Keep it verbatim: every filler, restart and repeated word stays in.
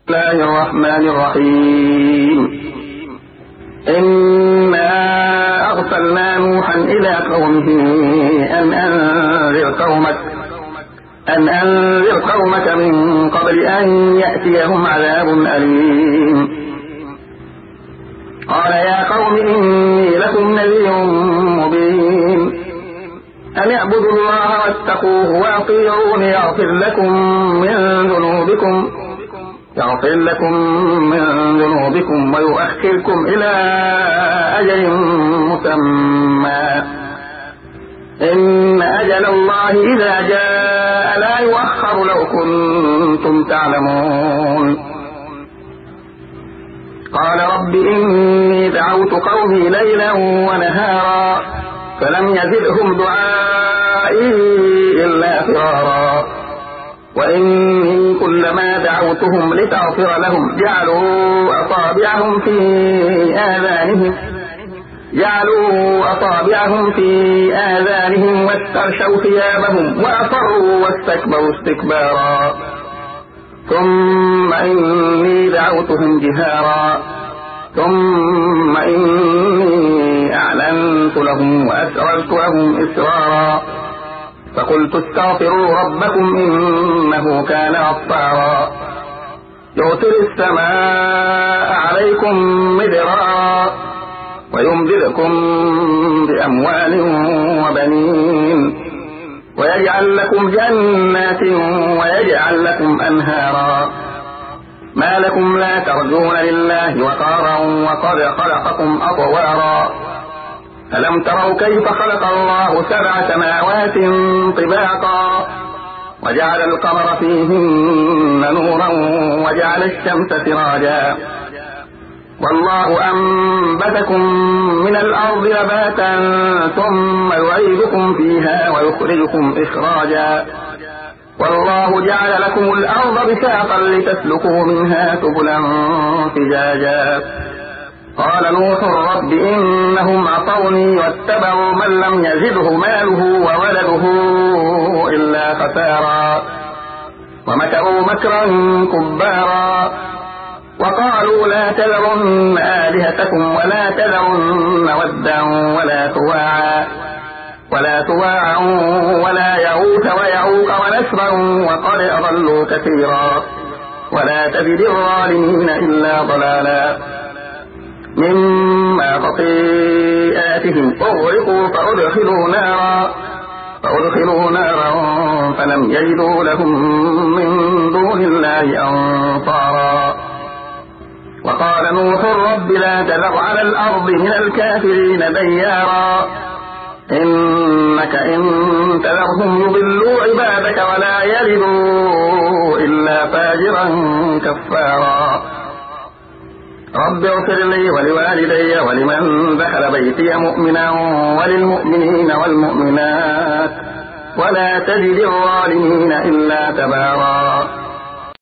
الله الرحمن الرحيم. إنا أرسلنا نوحا إلى قومه أن أنذر قومك أن أنذر قومك من قبل أن يأتيهم عذاب أليم. قال يا قوم إني لكم نذير مبين أن اعبدوا الله واتقوه وأطيعون يغفر لكم من ذنوبكم يغفر لكم من ذنوبكم ويؤخركم إلى أجل مسمى إن أجل الله إذا جاء لا يؤخر لو كنتم تعلمون. قال رب إني دعوت قومي ليلا ونهارا فلم يزدهم دعائي إلا فرارا وإني كلما دعوتهم لتغفر لهم جعلوا أصابعهم في آذانهم جعلوا أصابعهم في آذانهم واستغشوا ثيابهم وأصروا واستكبروا استكبارا ثم إني دعوتهم جهارا ثم إني أعلنت لهم وأسررت لهم إسرارا فقلت استغفروا ربكم إنه كان غفارا يرسل السماء عليكم مدرارا ويمددكم بأموال وبنين ويجعل لكم جنات ويجعل لكم أنهارا ما لكم لا ترجون لله وقارا وقد خلقكم أطوارا ألم تروا كيف خلق الله سبع سماوات طباقا وجعل القمر فيهن نورا وجعل الشمس سراجا والله أنبتكم من الأرض نباتا ثم يعيدكم فيها ويخرجكم إخراجا والله جعل لكم الأرض بساطا لتسلكوا منها سبلا فجاجا. قال نوح رب إنهم عصوني واتبعوا من لم يزده ماله وولده إلا خسارا ومكروا مكرا كبارا وقالوا لا تذرن آلهتكم ولا تذرن ودا ولا سواعا ولا سواعا ولا يغوث ويعوق ونسرا وقد أضلوا كثيرا ولا تزد الظالمين إلا ضلالا مما خطيئاتهم أغرقوا فأدخلوا نارا فأدخلوا نارا فلم يجدوا لهم من دون الله أنصارا. وقال نوح رب لا تذر على الأرض من الكافرين ديارا إنك إن تذرهم يضلوا عبادك ولا يلدوا إلا فاجرا كفارا. رب اغفر لي ولوالدي ولمن دخل بيتي مؤمنا وللمؤمنين والمؤمنات ولا تزد الظالمين إلا تبارا.